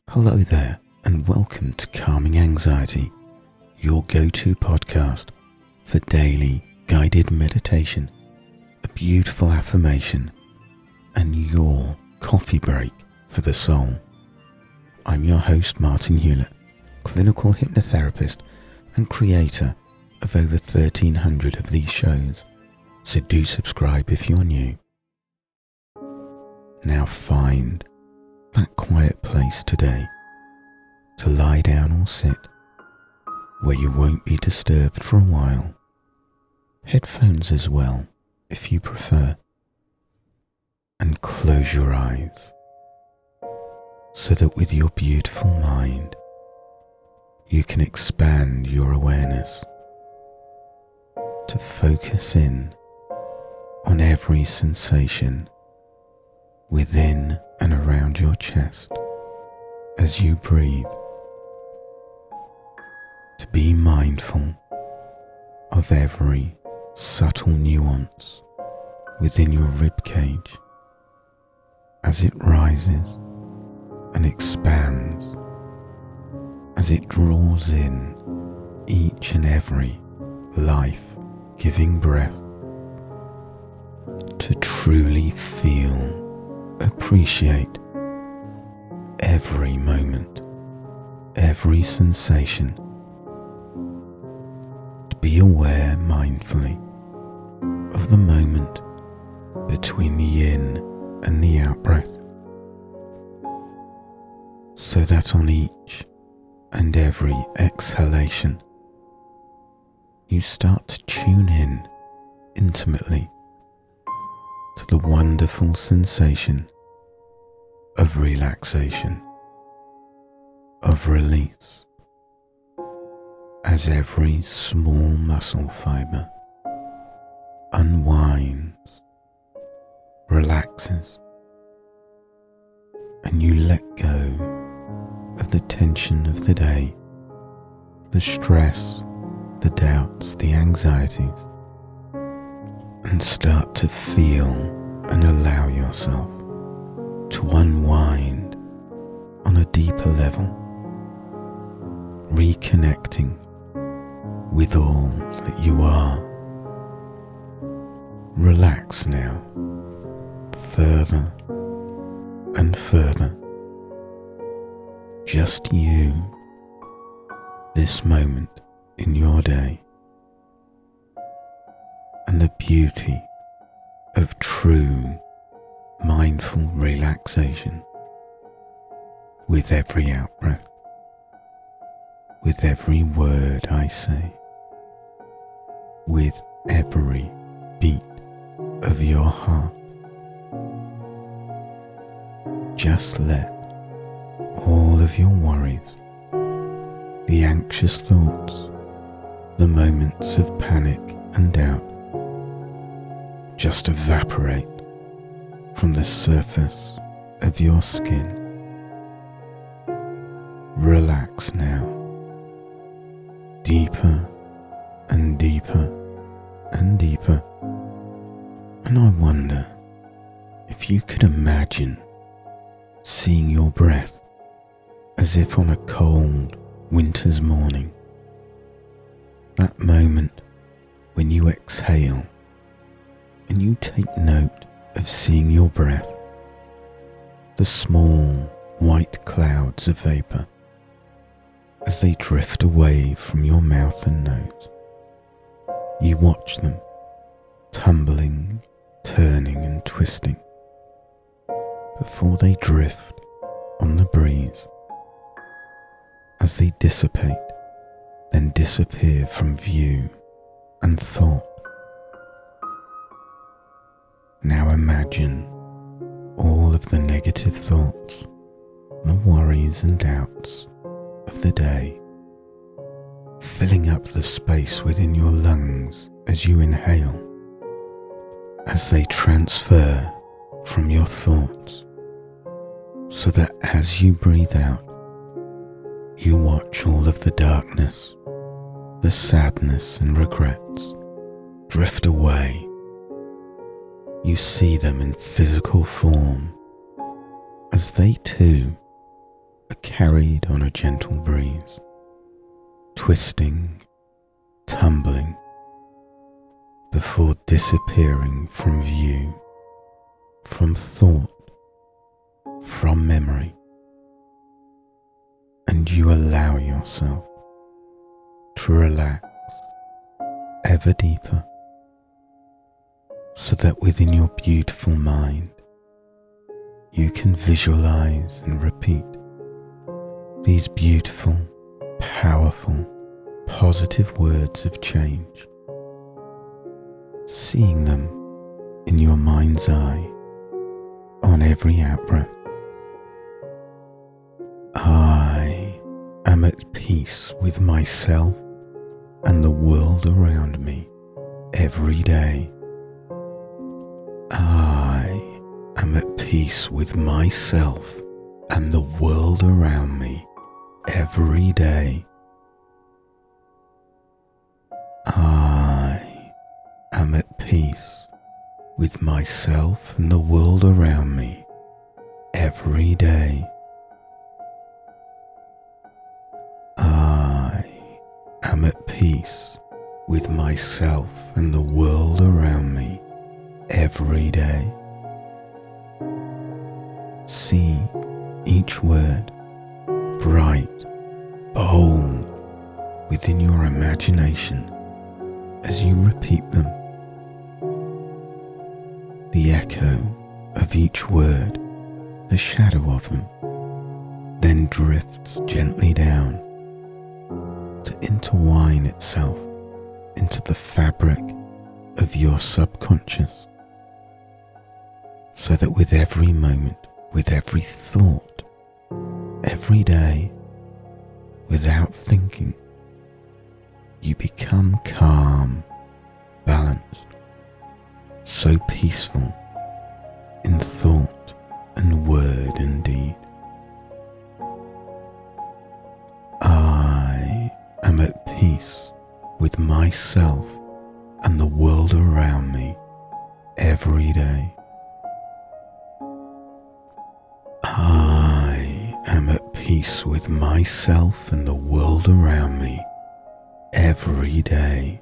Hello there, and welcome to Calming Anxiety, your go-to podcast for daily guided meditation, a beautiful affirmation, and your coffee break for the soul. I'm your host, Martin Hewlett, clinical hypnotherapist and creator of over 1,300 of these shows, so do subscribe if you're new. Now find that quiet place today to lie down or sit where you won't be disturbed for a while. Headphones as well, if you prefer. And close your eyes so that with your beautiful mind you can expand your awareness to focus in on every sensation within and around your chest as you breathe. To be mindful of every subtle nuance within your rib cage as it rises and expands, as it draws in each and every life-giving breath, to truly feel, appreciate every moment, every sensation, to be aware mindfully of the moment between the in and the out breath, so that on each and every exhalation you start to tune in intimately to the wonderful sensation of relaxation, of release, as every small muscle fiber unwinds, relaxes, and you let go of the tension of the day, the stress, the doubts, the anxieties, and start to feel and allow yourself to unwind on a deeper level, reconnecting with all that you are. Relax now, further and further. Just you, this moment in your day, and the beauty of true mindful relaxation with every out-breath, with every word I say, with every beat of your heart. Just let all of your worries, the anxious thoughts, the moments of panic and doubt just evaporate from the surface of your skin. Relax now, deeper and deeper and deeper. And I wonder if you could imagine seeing your breath as if on a cold winter's morning, that moment when you exhale and you take note of seeing your breath, the small white clouds of vapor as they drift away from your mouth and nose. You watch them tumbling, turning and twisting before they drift on the breeze, as they dissipate, then disappear from view and thought. Now imagine all of the negative thoughts, the worries and doubts of the day, filling up the space within your lungs as you inhale, as they transfer from your thoughts, so that as you breathe out, you watch all of the darkness, the sadness and regrets drift away. You see them in physical form as they too are carried on a gentle breeze, twisting, tumbling, before disappearing from view, from thought, from memory, and you allow yourself to relax ever deeper, so that within your beautiful mind you can visualize and repeat these beautiful, powerful, positive words of change, seeing them in your mind's eye on every out-breath. I am at peace with myself and the world around me every day. I am at peace with myself and the world around me every day. I am at peace with myself and the world around me every day. I am at peace with myself and the world around me every day. See each word bright, bold within your imagination as you repeat them. The echo of each word, the shadow of them, then drifts gently down to intertwine itself into the fabric of your subconscious, so that with every moment, with every thought, every day, without thinking, you become calm, balanced, so peaceful in thought and word and deed. I am at peace with myself and the world around me every day. I am at peace with myself and the world around me every day.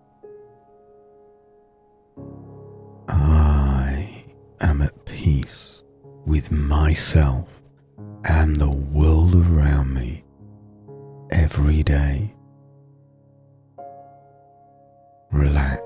I am at peace with myself and the world around me every day. Relax.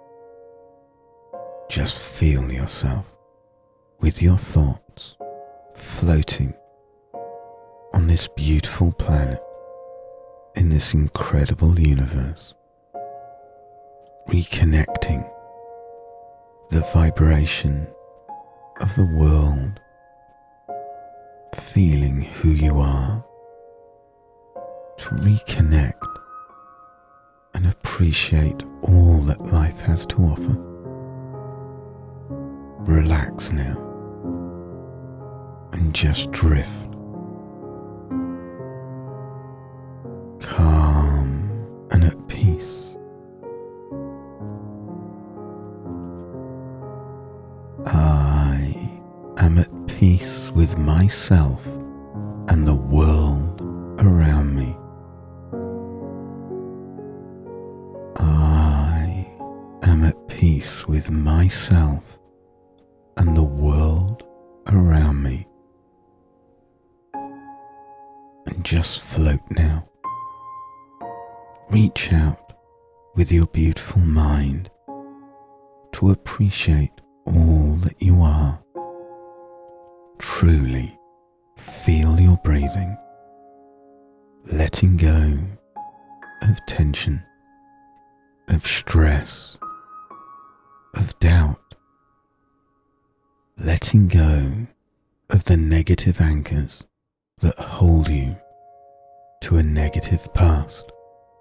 Just feel yourself with your thoughts floating on this beautiful planet in this incredible universe, reconnecting the vibration of the world, feeling who you are, to reconnect and appreciate all that life has to offer. Relax now and just drift, calm and at peace. I am at peace with myself and the world around me. I am at peace with myself and the world around me. And just float now. Reach out with your beautiful mind to appreciate all that you are. Truly feel your breathing, letting go of tension, of stress, of doubt, letting go of the negative anchors that hold you to a negative past.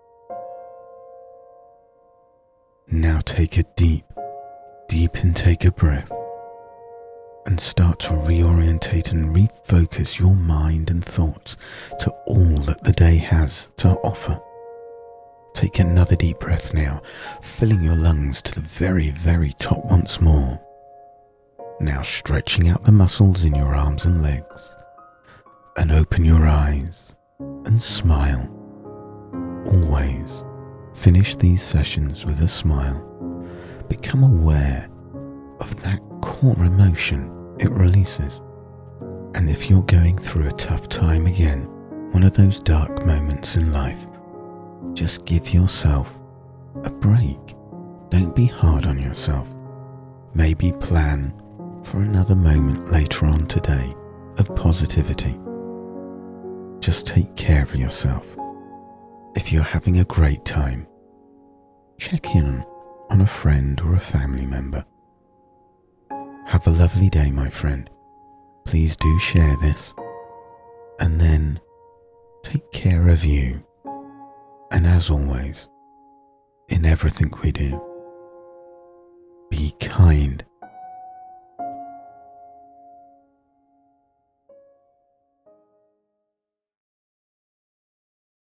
Now take a deep intake of breath and start to reorientate and refocus your mind and thoughts to all that the day has to offer. Take another deep breath now, filling your lungs to the very, very top once more. Now stretching out the muscles in your arms and legs. and open your eyes and smile. Always finish these sessions with a smile. Become aware of that core emotion it releases. And if you're going through a tough time again, one of those dark moments in life, just give yourself a break. Don't be hard on yourself. Maybe plan for another moment later on today of positivity. Just take care of yourself. If you're having a great time, check in on a friend or a family member. Have a lovely day, my friend. Please do share this. And then take care of you. And as always, in everything we do, be kind